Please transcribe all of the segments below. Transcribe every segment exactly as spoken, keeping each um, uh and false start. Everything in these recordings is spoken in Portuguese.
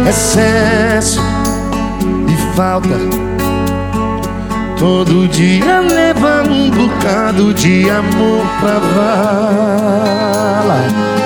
excesso e falta. Todo dia leva um bocado de amor pra vala.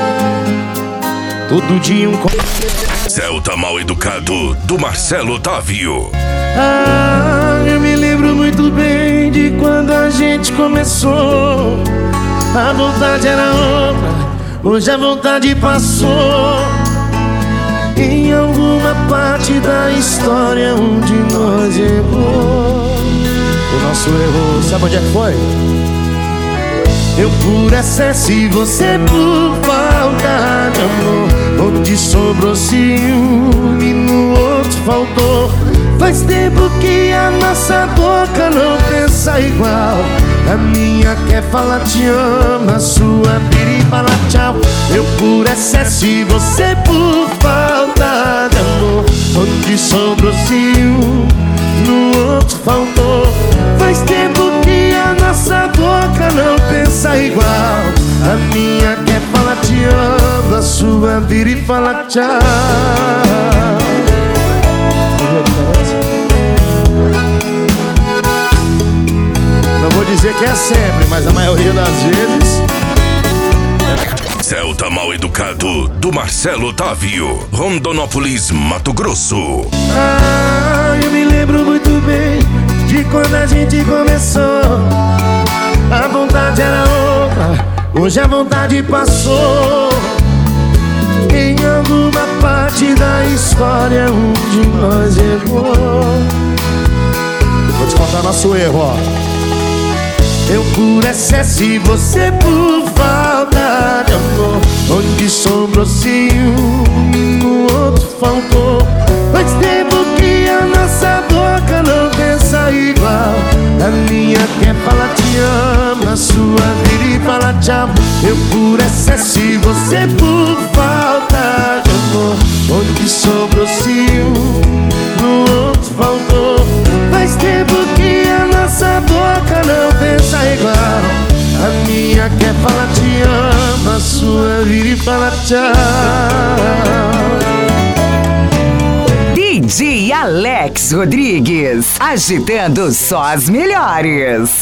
Todo dia um... Celta Mal Educado, do Marcelo Otávio. Ah, eu me lembro muito bem de quando a gente começou. A vontade era outra, hoje a vontade passou. Em alguma parte da história onde nós errou. O nosso erro, sabe onde é que foi? Eu por excesso e você por falta de amor. Onde sobrou ciúme, no outro faltou. Faz tempo que a nossa boca não pensa igual. A minha quer falar te amo, a sua vira e fala tchau. Eu por excesso e você por falta de amor. Onde sobrou ciúme, no outro faltou. Faz tempo que a nossa boca não pensa igual. A minha quer falar te amo, a sua vira e fala tchau. Não vou dizer que é sempre, mas a maioria das vezes. Celta Mal Educado, do Marcelo Otávio, Rondonópolis, Mato Grosso. Ah, eu me lembro muito bem de quando a gente começou. A vontade era outra, hoje a vontade passou. Em alguma parte da história onde nós errou. Vou te contar nosso erro, ó. Eu por excesso e você por falta de amor. Onde sobrou ciúme, no outro faltou. Faz tempo que a nossa boca não pensa igual. A minha quer falar te amo, a sua vira e fala tchau. Eu por excesso e você por falta de amor. Onde sobrou ciúme, no outro faltou. Faz tempo que a nossa boca não pensa igual. A minha quer falar te amo, a sua vira e fala tchau. D J Alex Rodrigues, agitando só as melhores.